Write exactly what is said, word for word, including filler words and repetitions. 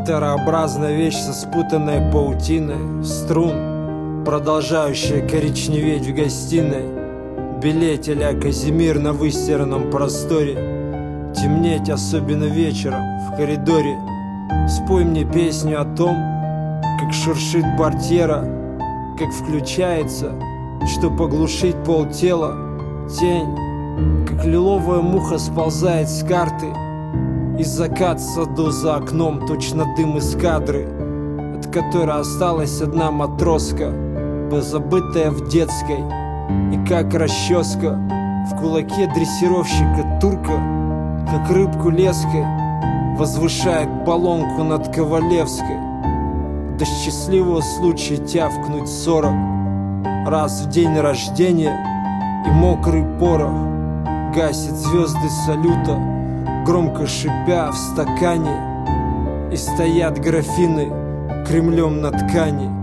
Тераобразная вещь со спутанной паутиной струн, продолжающая коричневеть в гостиной, белеть а-ля Казимир на выстиранном просторе, темнеть особенно вечером в коридоре. Спой мне песню о том, как шуршит портьера, как включается, что поглушить полтела, тень, как лиловая муха сползает с карты, и закат в саду за окном точно дым из кадры, от которой осталась одна матроска, позабытая в детской, и как расческа в кулаке дрессировщика турка, как рыбку леской возвышает баллонку над Ковалевской. До счастливого случая тявкнуть сорок раз в день рождения, и мокрый порох гасит звезды салюта, громко шипя в стакане, и стоят графины Кремлем на ткани.